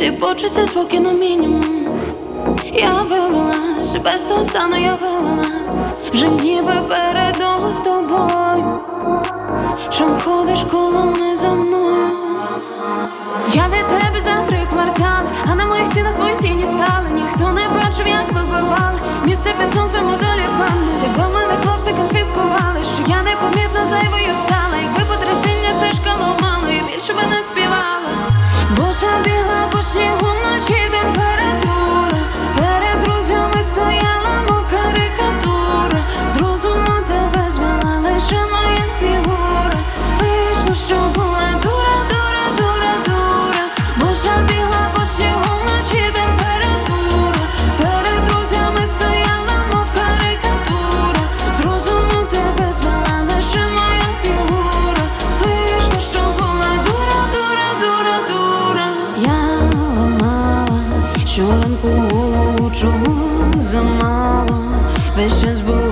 всі почуття звуки на мінімум. Я вивела себе з того стану, я вивела вже ніби переду з тобою. Чом ходиш колами за мною? Я від тебе за 3 квартали, а на моїх стінах твої тіні стали. Ніхто не бачив, як вибивали місце під сонцем у долі панни. Тебе в мене хлопці конфіскували, що я непомітно зайвою стала. Якби потрясіння це шкало мало, і більше би не співала. Божа біла по снігу вночі температура. Перед друзями стояла, мов карикатура. З розуму тебе звела лише моя фігура. Вийшло, що була дура, дура, дура, дура. Божа біла по снігу вночі температура. Перед друзями стояла, мов карикатура. З розуму тебе звела лише моя фігура. Вийшло, що була дура, дура, дура, дура. Я ламала щоранку голову, чого замало. Весь час було